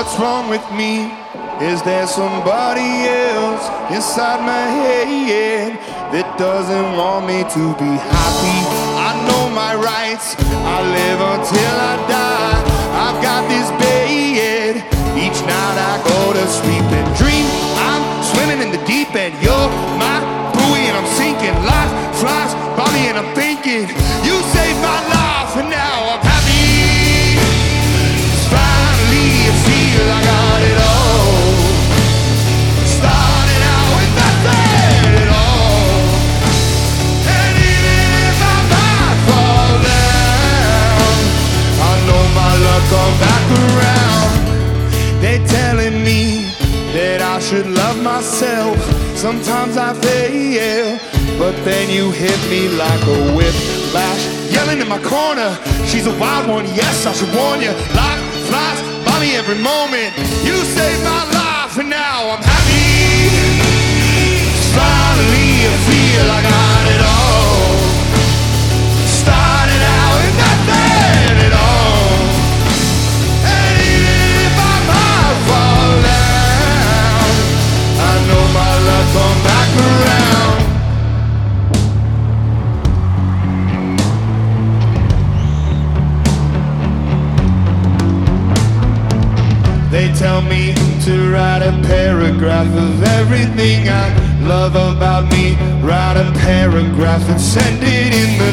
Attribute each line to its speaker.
Speaker 1: What's wrong with me? Is there somebody else inside my head that doesn't want me to be happy? I know my rights, I live until I die. I've got this bed, each night I go to sleep and dream I'm swimming in the deep end. You're my buoy and I'm sinking. Life flies by me and I'm thinking you saved my life and now I'm happy. Finally I feel I got it all. Started out with nothing at all. And even if I might fall down, I know my luck come back around. They're telling me that I should love myself. Sometimes I fail, but then you hit me like a whiplash. Yelling in my corner, she's a wild one, yes, I should warn you. Life flies by me every moment. You saved my life and now I'm happy. Finally I feel I got it all. Started out with nothing at all. And even if I might fall down, I know my luck come back around. They tell me to write a paragraph of everything I love about me. Write a paragraph and send it in the